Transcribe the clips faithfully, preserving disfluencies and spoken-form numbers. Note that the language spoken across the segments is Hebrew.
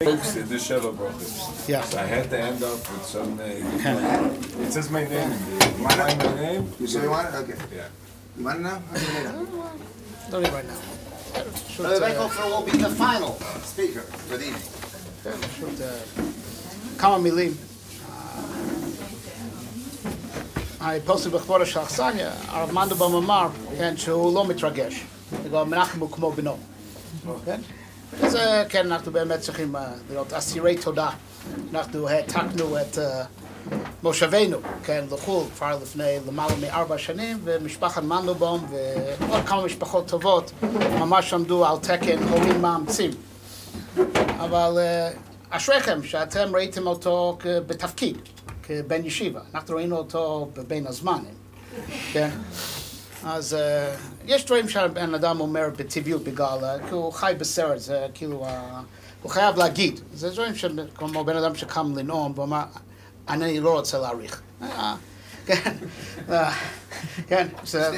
Folks, the Sheva Brothers. Yeah. So I had to end up with some. Uh, it says my name. In the, you find my name? You sure you want it? Okay. Yeah. You want it now? I'll give it now. Don't need right now. Brother Beckhofer will be the final speaker for the evening. פשוט כמה מילים. הפוסק בכבוד של האכסניה, הרב מנדלבאום אמר, כן, שהוא לא מתרגש. בגלל מנחם הוא כמו בנו. כן? אז כן, אנחנו באמת צריכים להיות אסירי תודה. אנחנו העתקנו את מושבנו, כן, לחו"ל כבר לפני למעלה מארבע שנים, ומשפחת מנדלבאום ועוד כמה משפחות טובות ממש עמדו על תקן הורים מאמצים. אבל אשריכם שאתם ראיתם אותו בתפקיד, כבן ישיבה. אנחנו ראינו אותו בבין הזמנים, כן? אז יש דברים שהבן אדם אומר בטבעיות בגלל, כי הוא חי בסרט, זה כאילו, הוא חייב להגיד. זה דברים כמו בן אדם שקם לנאום ואומר, אני לא רוצה להעריך. כן, כן, זה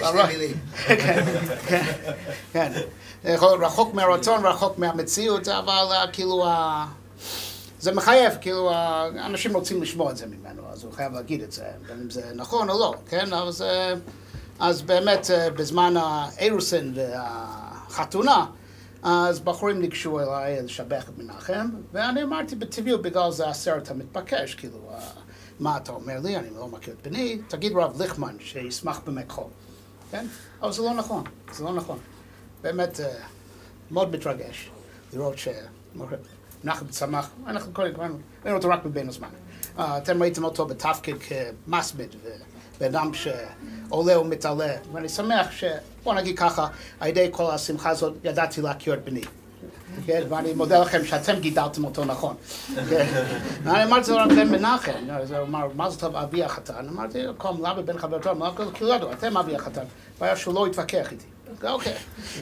כן, רחוק מהרצון ורחוק מהמציאות, אבל כאילו, זה מחייב, כאילו, אנשים רוצים לשמוע את זה ממנו, אז הוא חייב להגיד את זה, בין אם זה נכון או לא, כן? אז, אז באמת, בזמן האירוסין והחתונה, אז בחורים ניגשו אליי לשבח את מנחם, ואני אמרתי בטבעיות, בגלל זה הסרט המתבקש, כאילו, מה אתה אומר לי? אני לא מכיר את בני, תגיד רב ליכמן שישמח במקחו, כן? אבל זה לא נכון, זה לא נכון. באמת, מאוד מתרגש לראות ש... מנחם צמח, אנחנו קודם ראינו אותו רק בבין הזמן. אתם ראיתם אותו בתפקיד כמסמיד ובאדם שעולה ומתעלה, ואני שמח ש... בוא נגיד ככה, על ידי כל השמחה הזאת ידעתי להכיר את בני. ואני מודה לכם שאתם גידלתם אותו נכון. אני אמרתי לו רק בן מנחם, הוא אמר, מה זאת אבי החתן? אמרתי, קום למה בן חברתו? אמרתי, כי לא ידעו, אתם אבי החתן. והיה שהוא לא התווכח איתי. אוקיי.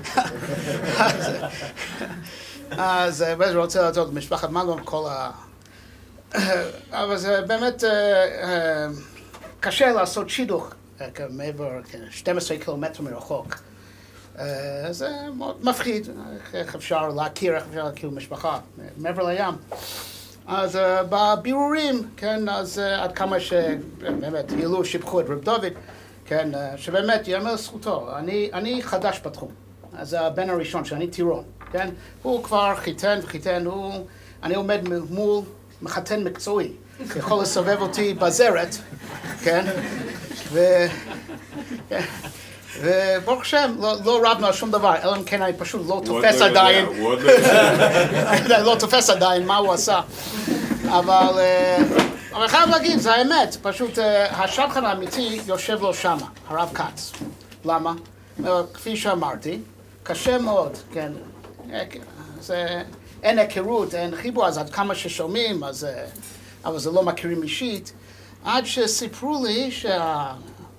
אז אני רוצה לעשות את משפחת מנדלבאום כל ה... אבל זה באמת קשה לעשות שידוך מעבר שנים עשר קילומטר מרחוק. זה מאוד מפחיד, איך אפשר להכיר, איך אפשר להכיר משפחה מעבר לים. אז בבירורים, כן, אז עד כמה שבאמת העלו, שיבחו את רב דוד, כן, שבאמת יאמר זכותו. אני, אני חדש בתחום, אז הבן הראשון שאני טירון, כן, הוא כבר חיתן וחיתן, הוא, אני עומד מול מחתן מקצועי, יכול לסובב אותי בזרת, כן, ו... וברוך השם, לא רבנו על שום דבר, אלא אם כן אני פשוט לא תופס עדיין, אני לא תופס עדיין מה הוא עשה, אבל אני חייב להגיד, זה האמת, פשוט השלחן האמיתי יושב לו שמה, הרב כץ. למה? כפי שאמרתי, קשה מאוד, כן, אין היכרות, אין חיבור, אז עד כמה ששומעים, אבל זה לא מכירים אישית, עד שסיפרו לי שה...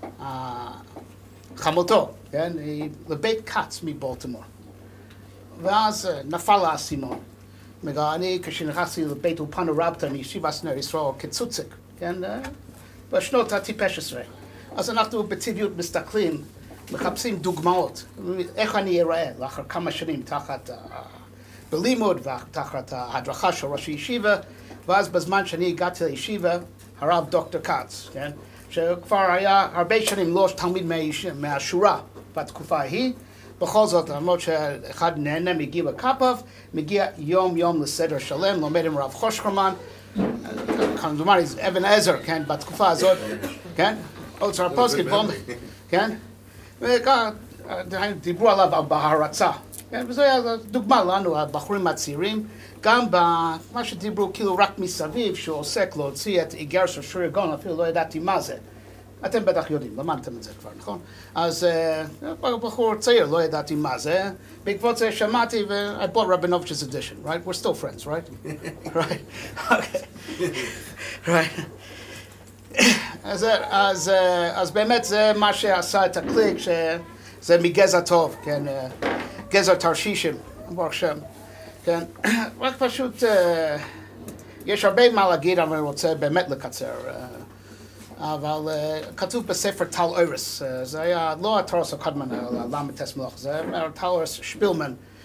חמותו, כן, היא לבית כץ מבולטימור. ואז נפל לה האסימון. אני, כשנכנסתי לבית אולפן הרבתא מישיבת נר ישראל כצוציק, כן, בשנות הטיפש עשרה. אז אנחנו בטבעיות מסתכלים, מחפשים דוגמאות, איך אני אראה לאחר כמה שנים תחת בלימוד ותחת ההדרכה של ראש הישיבה, ואז בזמן שאני הגעתי לישיבה, הרב דוקטור כץ, כן, שכבר היה הרבה שנים לא תלמיד מהשורה בתקופה ההיא, בכל זאת, למרות שאחד נהנה מגיע לקפיו, מגיע יום יום לסדר שלם, לומד עם רב חושכרמן, כמדומר, אבן עזר, כן, בתקופה הזאת, כן, עוד שר פוסקית, כן, וכך דיברו עליו בהרצה, כן, וזו הייתה דוגמה לנו, הבחורים הצעירים, גם במה שדיברו כאילו רק מסביב, שהוא עוסק להוציא את איגר של שור יגון, אפילו לא ידעתי מה זה. אתם בטח יודעים, למדתם את זה כבר, נכון? אז בחור צעיר, לא ידעתי מה זה. בעקבות זה שמעתי, ו- I bought Rabinovич's edition, right? We're still friends, right? right? Okay. right. אז, אז, אז באמת זה מה שעשה את הקליק, שזה מגזע טוב, כן? גזע תרשישים, ברוך שם. כן, רק פשוט, יש הרבה מה להגיד, אבל אני רוצה באמת לקצר. אבל כתוב בספר טל אורס, זה היה לא התורס הקודמן, אלא למד תס מלוך, זה טל אורס שפילמן,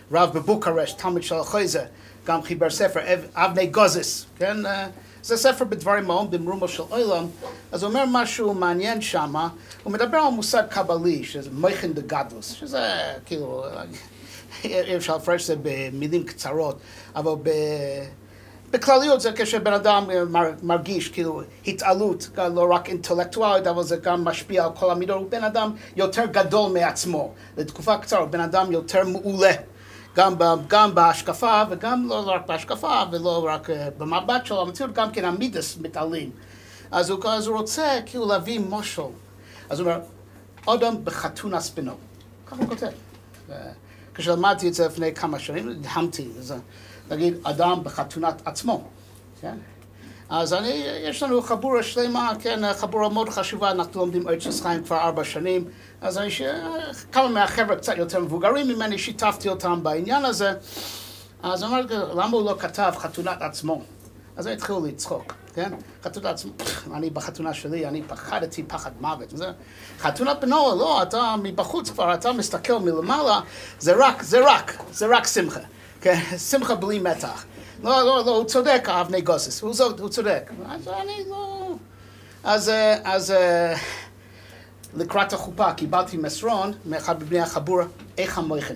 רב בבוקרשט, תלמיד של החויזה, גם חיבר ספר אבני גוזס, כן? זה ספר בדברים מאוד במרומו של עולם, אז הוא אומר משהו מעניין שמה, הוא מדבר על מושג קבלי, שזה מויכן דה גדלוס, שזה כאילו, אי אפשר לפרש את זה במילים קצרות, אבל ב... בכלליות זה כשבן אדם מרגיש כאילו התעלות, לא רק אינטלקטואלית, אבל זה גם משפיע על כל המידות, הוא בן אדם יותר גדול מעצמו, לתקופה קצרה, הוא בן אדם יותר מעולה. גם, גם בהשקפה, וגם לא רק בהשקפה, ולא רק במבט שלו, המציאות גם כן המידס מתעלים. אז הוא, אז הוא רוצה כאילו להביא מושל. אז הוא אומר, אדם בחתונה ספינו. ככה הוא כותב. כשלמדתי את זה לפני כמה שנים, נדהמתי, נגיד, אדם בחתונת עצמו. כן? אז אני, יש לנו חבורה שלמה, כן, חבורה מאוד חשובה, אנחנו לומדים ארץ חיים כבר ארבע שנים, אז אני, כמה מהחבר'ה קצת יותר מבוגרים ממני, שיתפתי אותם בעניין הזה, אז אמרתי, למה הוא לא כתב חתונת עצמו? אז הם התחילו לצחוק, כן? חתונת עצמו, אני בחתונה שלי, אני פחדתי פחד מוות, וזה, חתונת בנו, לא, אתה מבחוץ כבר, אתה מסתכל מלמעלה, זה רק, זה רק, זה רק שמחה, כן? שמחה בלי מתח. לא, לא, לא, הוא צודק, אבני גוסס, הוא, הוא צודק. אז אני לא... אז, אז לקראת החופה קיבלתי מסרון מאחד מבני החבורה, איך המויכן.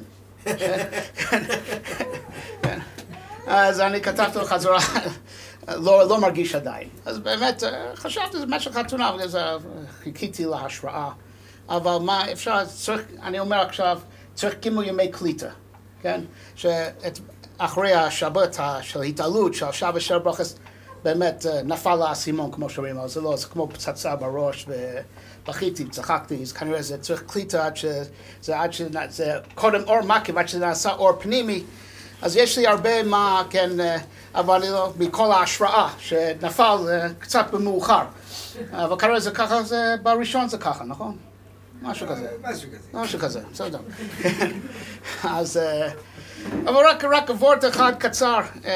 אז אני כתבתי לו חזרה, לא, לא מרגיש עדיין. אז באמת, חשבתי, זה משך חתונה, חיכיתי להשראה. אבל מה אפשר, צריך, אני אומר עכשיו, צריך גימול ימי קליטה, כן? שאת... אחרי השבת של התעלות, של שעה ושל ברוכס, באמת נפל האסימון, כמו שאומרים, אבל זה לא, זה כמו פצצה בראש, ובכיתי, צחקתי, אז כנראה זה צריך קליטה עד שזה, עד שזה, קודם אור מקיף, עד שזה נעשה אור פנימי, אז יש לי הרבה מה, כן, אבל אני לא, מכל ההשראה שנפל קצת במאוחר, אבל כנראה זה ככה, זה בראשון זה ככה, נכון? משהו כזה. משהו כזה. משהו כזה, בסדר. אז... אבל רק, רק וורט אחד קצר,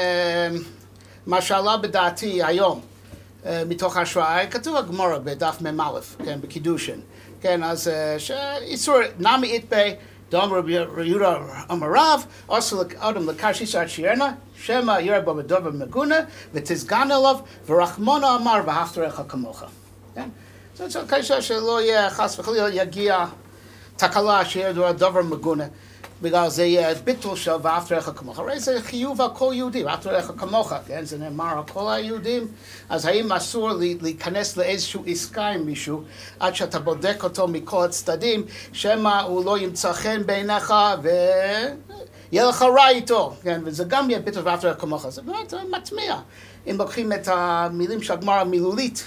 מה שעלה בדעתי היום, מתוך ההשראה, כתוב הגמרא בדף מ"א, כן, בקידושין, כן, אז איסור נמי איתבי, דום רבי יהודה אמר רב, עשו לאדם לקש איסר עד שירנה, שמא ירא בו בדבר מגונה, ותסגן אליו, ורחמונו אמר, ואהבת רעך כמוך. כן? זאת אומרת, כאשר שלא יהיה חס וחלילה, יגיע תקלה שיהיה דבר מגונה. בגלל זה יהיה ביטול של ואהבת רעך כמוך. הרי זה חיוב על כל יהודי, ואהבת רעך כמוך, כן? זה נאמר על כל היהודים. אז האם אסור להיכנס לאיזשהו עסקה עם מישהו, עד שאתה בודק אותו מכל הצדדים, שמא הוא לא ימצא חן בעיניך ויהיה לך רע איתו, כן? וזה גם יהיה ביטול ואהבת רעך כמוך. זה באמת מטמיע. אם לוקחים את המילים של הגמרא המילולית.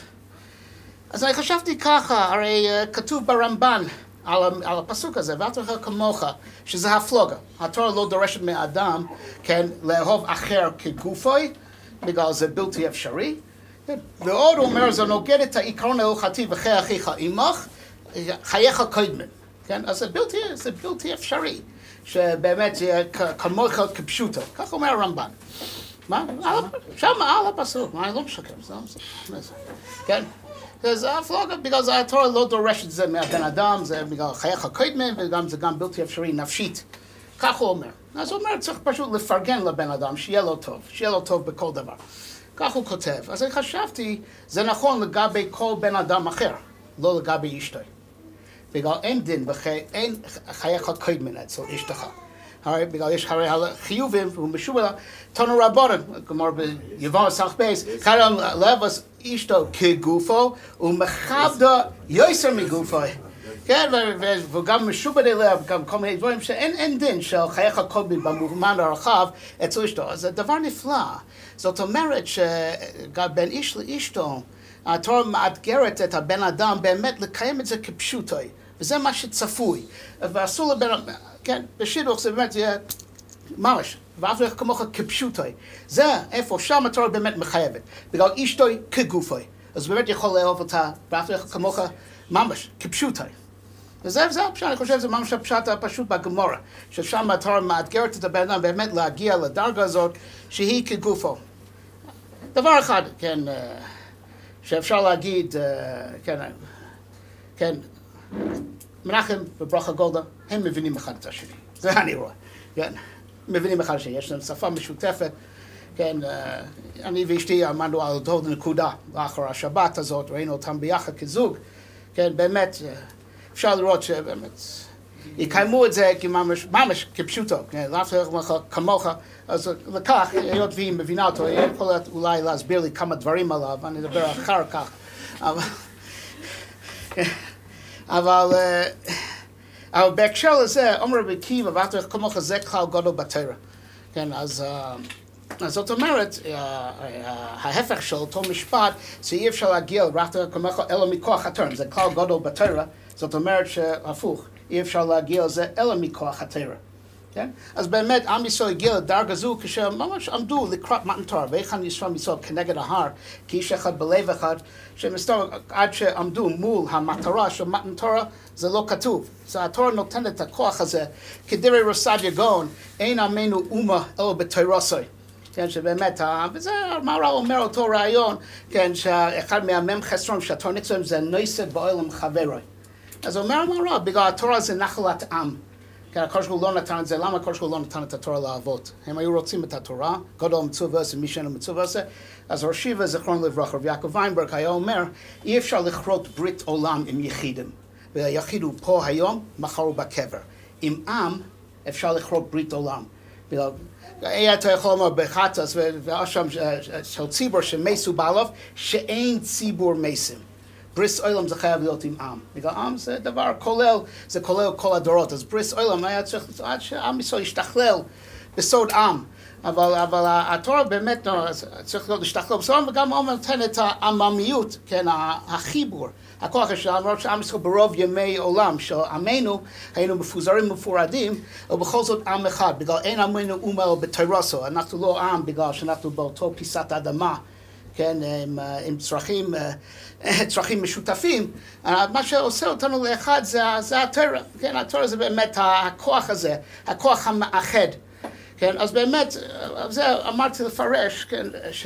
אז אני חשבתי ככה, הרי כתוב ברמב"ן, על, על הפסוק הזה, ואהבת רעך כמוך, שזה הפלוגה. התורה לא דורשת מאדם, כן, לאהוב אחר כגופוי, בגלל זה בלתי אפשרי. ועוד הוא אומר, זה נוגד את העיקרון ההלכתי וחי אחיך עמך, חייך קודמים. כן, אז זה בלתי, זה בלתי אפשרי, שבאמת זה יהיה כמוך כפשוטו. כך אומר הרמב"ן. מה? שם על הפסוק, מה, אני לא משקר, זה לא משקר. כן? זה הפלוגה, בגלל זה התורה לא דורשת את זה מהבן אדם, זה בגלל חייך קודמים, וגם זה גם בלתי אפשרי נפשית. כך הוא אומר. אז הוא אומר, צריך פשוט לפרגן לבן אדם, שיהיה לו טוב, שיהיה לו טוב בכל דבר. כך הוא כותב. אז אני חשבתי, זה נכון לגבי כל בן אדם אחר, לא לגבי אשתו. בגלל אין דין, אין חייך קודמים אצל אשתך. הרי בגלל יש הרי חיובים, והוא משוב אליו, תנו רבונן, כלומר ביבון סך בייס, חייב לבס אשתו כגופו, ומכבדו יויסר מגופו. כן, וגם משובד אליה, גם כל מיני דברים שאין דין של חייך קודמים במובן הרחב אצל אשתו. אז זה דבר נפלא. זאת אומרת שגם בין איש לאשתו, התורה מאתגרת את הבן אדם באמת לקיים את זה כפשוטוי. וזה מה שצפוי. ואסור לבן אדם, כן, בשידוך זה באמת, זה יהיה ממש, ואהבת רעך כמוך כפשוטוי. זה איפה, שם התורה באמת מחייבת. בגלל אשתוי כגופוי. אז באמת יכול לאהוב אותה, ואהבת רעך כמוך ממש, כפשוטוי. וזה, וזה הפשט, אני חושב, זה ממש הפשט הפשוט בגמרא. ששם התורה מאתגרת את הבן אדם באמת להגיע לדרגה הזאת, שהיא כגופו. דבר אחד, כן, שאפשר להגיד, כן, כן, מנחם וברכה גולדה, הם מבינים אחד את השני. זה אני רואה, כן. מבינים אחד לשני, יש להם שפה משותפת, כן, אני ואשתי עמדנו על עוד נקודה לאחר השבת הזאת, ראינו אותם ביחד כזוג, כן, באמת, אפשר לראות שבאמת, יקיימו את זה ממש, ממש כפשוטו, כן, לאו כמוך, אז לכך, היות והיא מבינה אותו, היא יכולה אולי להסביר לי כמה דברים עליו, אני אדבר אחר כך, אבל, אבל, אבל בהקשר לזה, אומר רבי עקיבא, ואהבת לרעך כמוך, זה כלל גדול בתורה, כן, אז, אז זאת אומרת, ההפך של אותו משפט, זה אי אפשר להגיע לרעך כמוך אלא מכוח התורה, זה כלל גדול בתורה, זאת אומרת שהפוך, אי אפשר להגיע לזה אלא מכוח התורה. כן? אז באמת עם ישראל הגיע לדרגה זו כשממש עמדו לקראת מתן תורה, והיכן ישראל ישראל כנגד ההר, כאיש אחד בלב אחד, שמסתבר עד שעמדו מול המטרה של מתן תורה, זה לא כתוב. זה התורה נותנת את הכוח הזה, כדברי רס"ג יגון, אין עמנו אומה אלא בתורתו. כן, שבאמת, וזה המהר"ל אומר אותו רעיון, כן, שאחד מהמם חסרון שהתורה נקראת זה נויסד בעולם חברוי. אז אומר המהר"ל, בגלל התורה זה נחלת עם. כן, הקדוש ברוך הוא לא נתן את זה, למה הקדוש ברוך הוא לא נתן את התורה לאבות? הם היו רוצים את התורה, גדול מצווה עשה, מי שאינו מצווה עשה. אז ראש ישיבה, זיכרונו לברכה, רבי יעקב ויינברג, היה אומר, אי אפשר לכרות ברית עולם עם יחידים. והיחיד הוא פה היום, מחר הוא בקבר. עם עם אפשר לכרות ברית עולם. בגלל, אתה יכול לומר בחטא, והאשם של ציבור שמסו בעליו, שאין ציבור מסים. בריס עולם זה חייב להיות עם עם. בגלל עם זה דבר כולל, זה כולל כל הדורות. אז בריס עולם היה צריך, עד שעם ישראל ישתכלל בסוד עם. אבל, אבל התורה באמת צריך להיות להשתכלל בסוד עם, וגם הוא נותן את העממיות, כן, החיבור. הכוח שלנו, למרות שעם ישראל ברוב ימי עולם של עמנו, היינו מפוזרים ומפורדים, ובכל זאת עם אחד, בגלל אין עמנו אומה אלא בתורתו. אנחנו לא עם בגלל שאנחנו באותו פיסת אדמה. כן, עם, עם צרכים, צרכים משותפים, מה שעושה אותנו לאחד זה, זה התורה, כן, התורה זה באמת הכוח הזה, הכוח המאחד, כן, אז באמת, זה אמרתי לפרש, כן,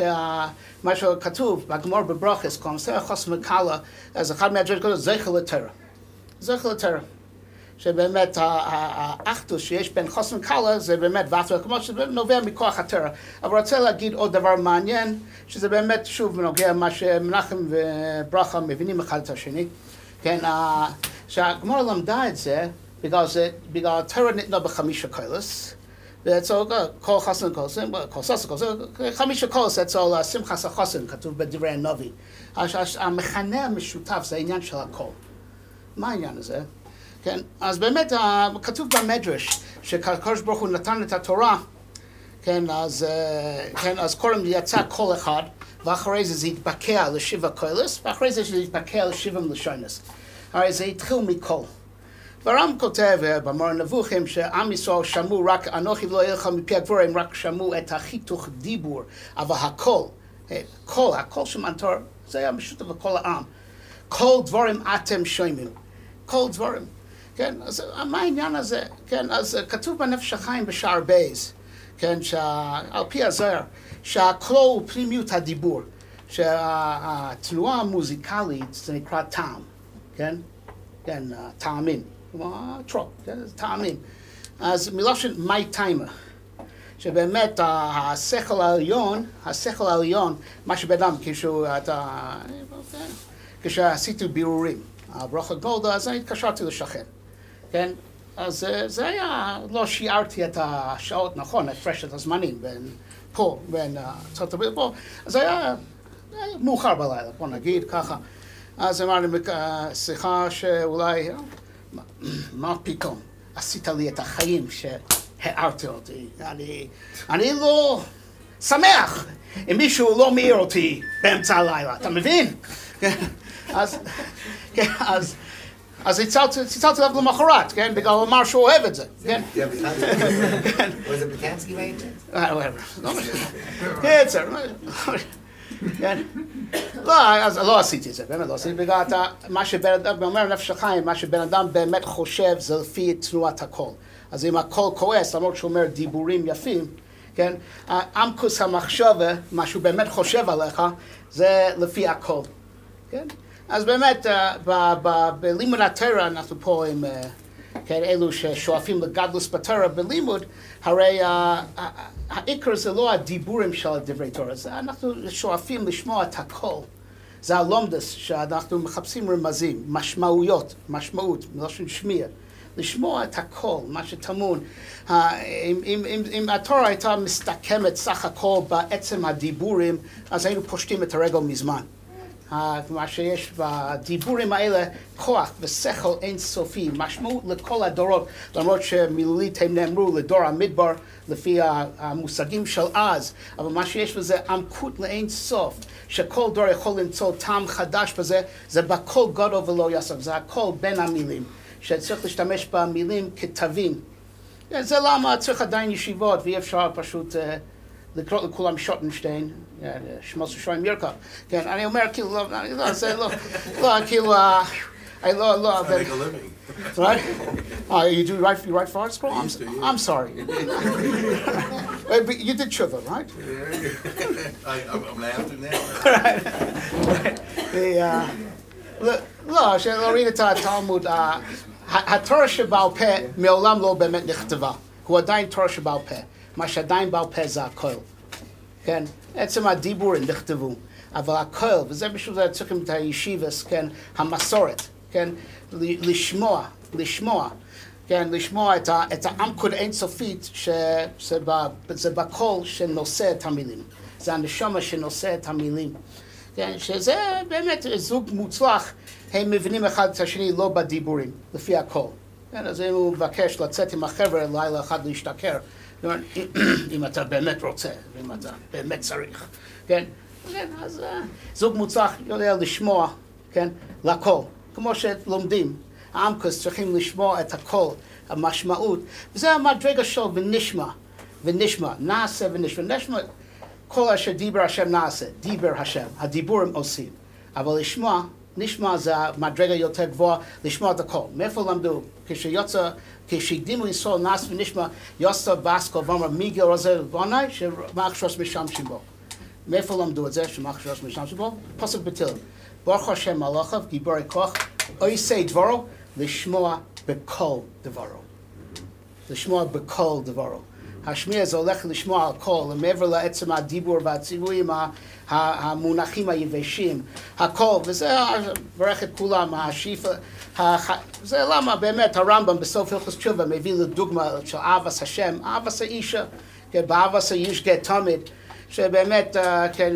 שמה שכתוב בגמור בברוכס, כל נושא החוס מקלה, אז אחד מהדברים כתוב, זכר לתורה, זכר לתורה. שבאמת האחדות שיש בין חוסן קלה זה באמת ואפילו כמו שזה נובע מכוח התורה. אבל רוצה להגיד עוד דבר מעניין, שזה באמת שוב נוגע מה שמנחם וברכה מבינים אחד את השני. כן, שהגמרא למדה את זה, בגלל זה, בגלל התורה ניתנה בחמישה קולוס, ואצל כל חוסן קולוס, כל סוסה קולוס, חמישה קולוס אצל שמחת החוסן, כתוב בדברי הנביא. המכנה המשותף זה העניין של הכל. מה העניין הזה? כן, אז באמת כתוב במדרש שהקדוש ברוך הוא נתן את התורה, כן, אז, כן, אז קודם יצא כל אחד, ואחרי זה זה התבקע לשבע קולוס, ואחרי זה זה התבקע לשבע לשונס. הרי זה התחיל מכל. והר"ם כותב במורה נבוכים שעם ישראל שמעו רק, אנוכי ולא ילך מפי הגבורים, רק שמעו את החיתוך דיבור, אבל הכל, כל, הכל שמען תורה, זה היה משותף בכל העם. כל דברים אתם שומעים, כל דברים. כן, אז מה העניין הזה? כן, אז כתוב בנפש החיים בשער בייז, כן, שעל פי הזוהר, שהכלול הוא פנימיות הדיבור, שהתנועה המוזיקלית זה נקרא טעם, כן? כן, טעמים, כמו טרופ, כן, זה טעמים. אז מלושן מי טיימה, שבאמת השכל העליון, השכל העליון, מה שבן אדם, כשהוא, אתה, כשעשיתי בירורים, ברכה גולדה, אז אני התקשרתי לשכן. כן? אז זה היה, לא שיערתי את השעות, נכון, הפרש את הזמנים בין פה, בין ארצות הברית פה, אז היה מאוחר בלילה, בוא נגיד ככה. אז אמרתי, שיחה שאולי, מה פתאום, עשית לי את החיים שהערתי אותי. אני, אני לא שמח אם מישהו לא מעיר אותי באמצע הלילה, אתה מבין? אז, כן, אז, אז הצלתי עליו למחרת, כן? בגלל הוא אמר שהוא אוהב את זה, כן? Was it Bikansky made? לא משנה. קיצר, כן? לא, אז לא עשיתי את זה, באמת לא עשיתי, בגלל מה שבן אדם, אומר נפש החיים, מה שבן אדם באמת חושב זה לפי תנועת הכל. אז אם הכל כועס, למרות שהוא אומר דיבורים יפים, כן? עמקוס המחשבה, מה שהוא באמת חושב עליך, זה לפי הכל, כן? אז באמת, בלימוד התורה אנחנו פה עם כן, אלו ששואפים לגדלוס בתורה בלימוד, הרי העיקר זה לא הדיבורים של דברי תורה, זה אנחנו שואפים לשמוע את הכל. זה הלומדס שאנחנו מחפשים רמזים, משמעויות, משמעות, מלשון שמיע. לשמוע את הכל, מה שטמון. אם, אם, אם, אם התורה הייתה מסתכמת סך הכל בעצם הדיבורים, אז היינו פושטים את הרגל מזמן. מה שיש בדיבורים האלה, כוח ושכל אינסופי, משמעות לכל הדורות, למרות שמילולית הם נאמרו לדור המדבר, לפי המושגים של אז, אבל מה שיש בזה עמקות לאין סוף, שכל דור יכול למצוא טעם חדש בזה, זה בכל גדול ולא יסף, זה הכל בין המילים, שצריך להשתמש במילים כתווים. זה למה צריך עדיין ישיבות, ואי אפשר פשוט לקרוא לכולם שוטנשטיין, שמוסו שוין ירקה. כן, אני אומר כאילו, לא, זה לא, לא, כאילו, I לא, לא, I make a living. right? Oh, you do write, you write for art scroll? I'm, used to, yeah. I'm sorry. But you did tshuva, right? I, I'm, I'm laughing now. right. right. The, uh, לא, שלהוריד את התלמוד, התורה שבעל פה מעולם לא באמת נכתבה. הוא עדיין תורה שבעל פה. מה שעדיין בעל פה זה הכל. כן? עצם הדיבורים נכתבו. אבל הכל, וזה בשביל זה צריכים את הישיבס, כן? המסורת, כן? לשמוע, לשמוע. כן, לשמוע את, ה, את העמקות האינסופית שזה בקול שנושא את המילים. זה הנשמה שנושא את המילים. כן, שזה באמת זוג מוצלח, הם מבינים אחד את השני לא בדיבורים, לפי הכל. כן, אז אם הוא מבקש לצאת עם החבר'ה לילה אחד להשתכר, אם אתה באמת רוצה, אם אתה באמת צריך, כן? כן, אז זוג מוצלח יודע לשמוע, כן, לכל. כמו שלומדים, העמקוס צריכים לשמוע את הכל, המשמעות. וזה המדרגה של ונשמע, ונשמע, נעשה ונשמע. נשמע, כל אשר דיבר השם נעשה, דיבר השם, הדיבורים עושים. אבל לשמוע, נשמע זה המדרגה יותר גבוהה, לשמוע את הכל. מאיפה למדו? כשיוצא, כשהקדימו ישראל נעשה ונשמע, יוסף בסקו ואמר מיגל רזה לבוני, שמאחשוס משתמשים בו. מאיפה למדו את זה, שמאחשוס משתמשים בו? פסוק בתהילים. ברוך השם מלאכיו, גיבורי כוח, עושי דברו, לשמוע בכל דברו. לשמוע בכל דברו. השמיע זה הולך לשמוע על כל, מעבר לעצם הדיבור והציוויים המונחים היבשים, הכל, וזה ברך את כולם, השאיפה, זה למה באמת הרמב"ם בסוף הלכות תשובה מביא לדוגמה של אהבת השם, אהבת האישה, באהבת האיש גט תמיד, שבאמת, כן,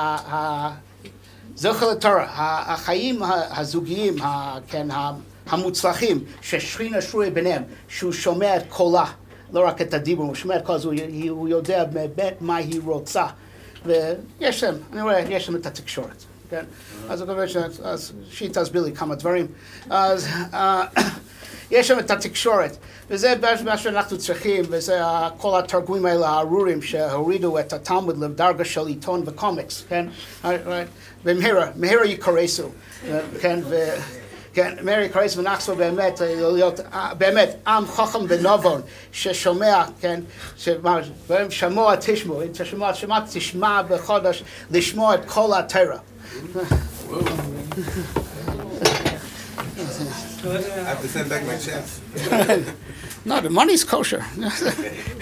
זכר לתורה, החיים הזוגיים, כן, המוצלחים, ששכינה שרויה ביניהם, שהוא שומע את קולה, לא רק את הדיבור, הוא שומע את כל זה, הוא יודע באמת מה היא רוצה. ויש להם, אני רואה, יש להם את התקשורת, כן? אז אני חושב שהיא תסביר לי כמה דברים. אז יש להם את התקשורת, וזה מה שאנחנו צריכים, וזה כל התרגומים האלה, הארורים, שהורידו את התלמוד לדרגה של עיתון וקומיקס, כן? ומהירה, מהירה יקרסו, כן? כן, מרי קרייס ונחסו באמת, להיות, באמת, עם חכם ונבון, ששומע, כן, והם שמוע תשמעו, אם תשמע, שמע תשמע בחודש, לשמוע את כל התורה. I have to send back my checks. No, the money's kosher.